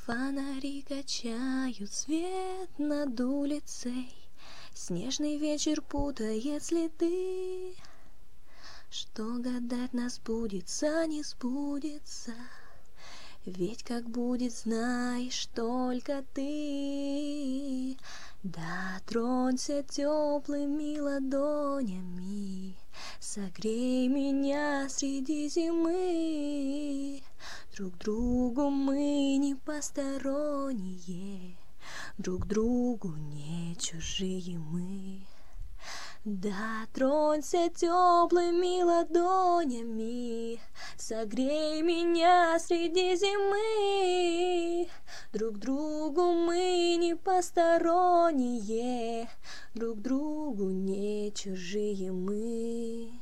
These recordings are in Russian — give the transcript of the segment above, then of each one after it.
Фонари качают свет над улицей, снежный вечер путает следы. Что гадать нас сбудется, не сбудется, ведь как будет, знаешь только ты. Дотронься теплыми ладонями, согрей меня среди зимы. Друг другу мы не посторонние, друг другу не чужие мы. Дотронься теплыми ладонями, согрей меня среди зимы. Друг другу мы не посторонние, друг другу не чужие мы.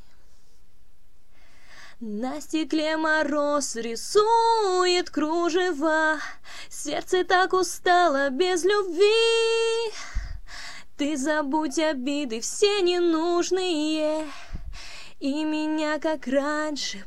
На стекле мороз рисует кружево, сердце так устало без любви. Ты забудь обиды все ненужные и меня, как раньше,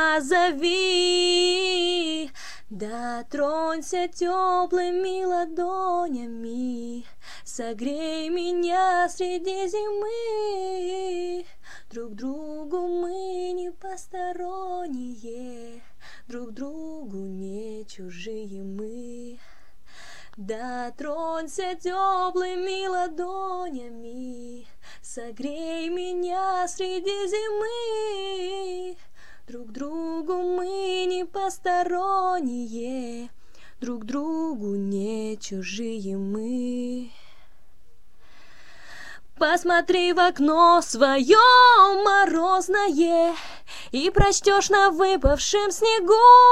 позови. Дотронься теплыми ладонями, согрей меня среди зимы. Друг другу мы не посторонние, друг другу не чужие мы. Дотронься теплыми ладонями, согрей меня среди зимы. Друг другу мы не посторонние, друг другу не чужие мы. Посмотри в окно свое морозное и прочтешь на выпавшем снегу.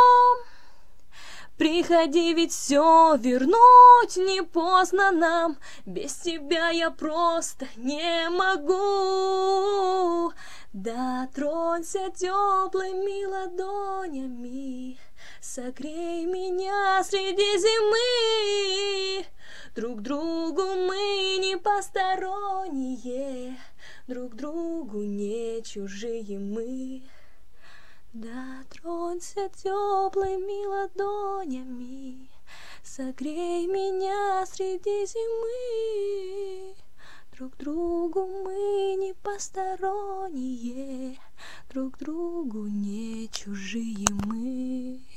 Приходи, ведь все вернуть не поздно нам, без тебя я просто не могу. Дотронься теплыми ладонями, согрей меня среди зимы. Друг другу мы не посторонние, друг другу не чужие мы. Дотронься теплыми ладонями, согрей меня среди зимы. Друг другу мы не посторонние, друг другу не чужие мы.